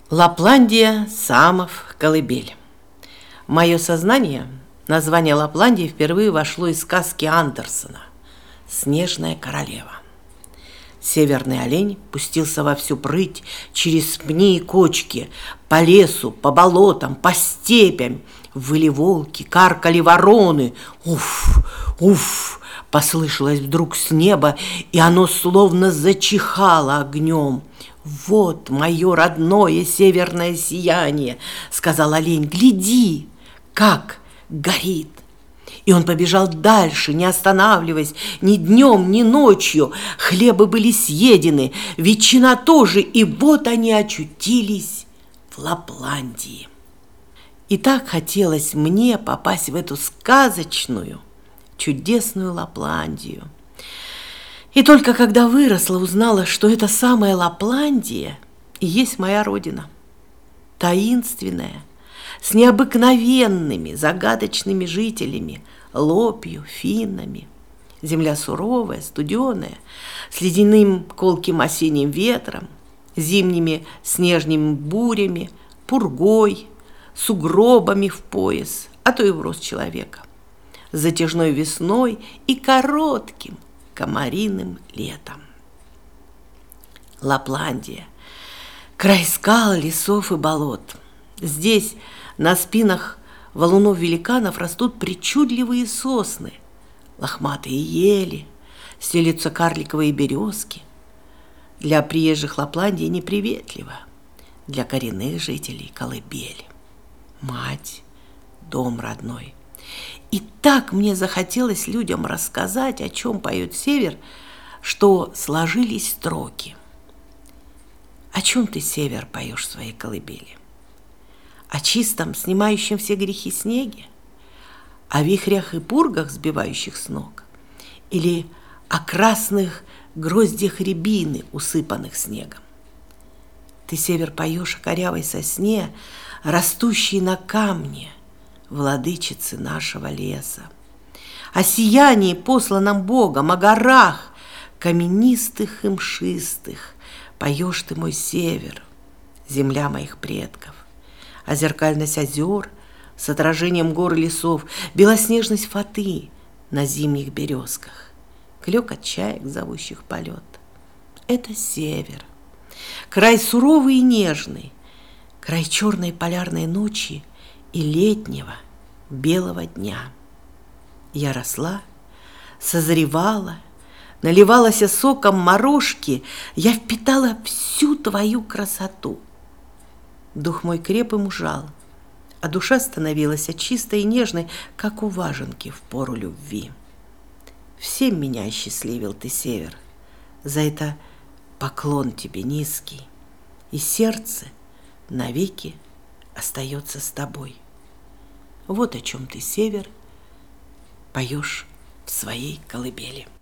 Лапландия, Самов, колыбель. В мое сознание название Лапландии впервые вошло из сказки Андерсена «Снежная королева». Северный олень пустился во всю прыть через пни и кочки, по лесу, по болотам, по степям. Выли волки, каркали вороны. Уф, уф, послышалось вдруг с неба, и оно словно зачихало огнем. «Вот мое родное северное сияние», — сказал олень, — «гляди, как горит». И он побежал дальше, не останавливаясь ни днем, ни ночью. Хлебы были съедены, ветчина тоже, и вот они очутились в Лапландии. И так хотелось мне попасть в эту сказочную, чудесную Лапландию. И только когда выросла, узнала, что эта самая Лапландия и есть моя родина. Таинственная, с необыкновенными, загадочными жителями, лопью, финнами. Земля суровая, студеная, с ледяным колким осенним ветром, зимними снежными бурями, пургой, сугробами в пояс, а то и в рост человека, затяжной весной и коротким комариным летом. Лапландия – край скал, лесов и болот. Здесь на спинах валунов-великанов растут причудливые сосны, лохматые ели, стелются карликовые березки. Для приезжих Лапландия неприветлива, для коренных жителей колыбель, мать, дом родной. И так мне захотелось людям рассказать, о чем поет север, что сложились строки. О чем ты, север, поешь в своей колыбели? О чистом, снимающем все грехи снеге? О вихрях и пургах, сбивающих с ног? Или о красных гроздьях рябины, усыпанных снегом? Ты, север, поешь о корявой сосне, растущей на камне, владычицы нашего леса, о сиянии, посланном Богом, о горах, каменистых и мшистых. Поешь ты, мой север, земля моих предков, о зеркальность озер с отражением гор и лесов, белоснежность фаты на зимних березках, клёкот чаек, зовущих полет. Это север, край суровый и нежный, край черной полярной ночи и летнего белого дня. Я росла, созревала, наливалась соком морожки, я впитала всю твою красоту. Дух мой креп и мужал, а душа становилась чистой и нежной, как у важенки в пору любви. Всем меня осчастливил ты, север, за это поклон тебе низкий, и сердце навеки остается с тобой. Вот о чем ты, север, поешь в своей колыбели.